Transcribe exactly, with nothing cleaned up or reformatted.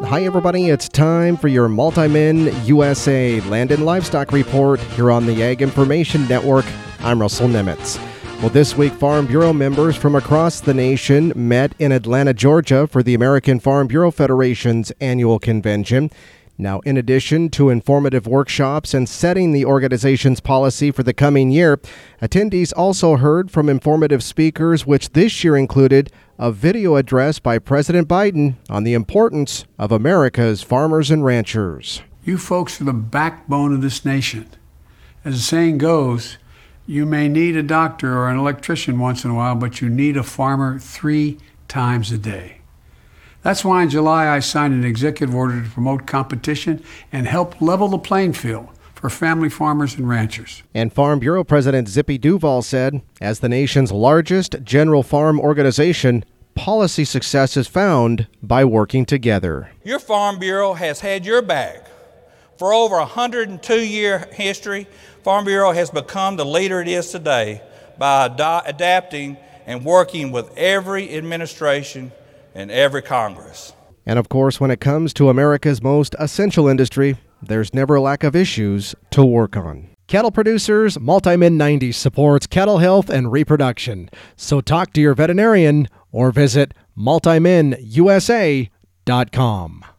Hi, everybody. It's time for your Multi-Min U S A Land and Livestock Report here on the Ag Information Network. I'm Russell Nemitz. Well, this week, Farm Bureau members from across the nation met in Atlanta, Georgia for the American Farm Bureau Federation's annual convention. Now, in addition to informative workshops and setting the organization's policy for the coming year, attendees also heard from informative speakers, which this year included a video address by President Biden on the importance of America's farmers and ranchers. You folks are the backbone of this nation. As the saying goes, you may need a doctor or an electrician once in a while, but you need a farmer three times a day. That's why in July I signed an executive order to promote competition and help level the playing field for family farmers and ranchers. And Farm Bureau President Zippy Duval said, as the nation's largest general farm organization, policy success is found by working together. Your Farm Bureau has had your back. For over a one hundred two year history, Farm Bureau has become the leader it is today by ad- adapting and working with every administration and every Congress. And of course, when it comes to America's most essential industry, there's never a lack of issues to work on. Cattle Producers Multi-Min ninety supports cattle health and reproduction. So talk to your veterinarian or visit multi min u s a dot com.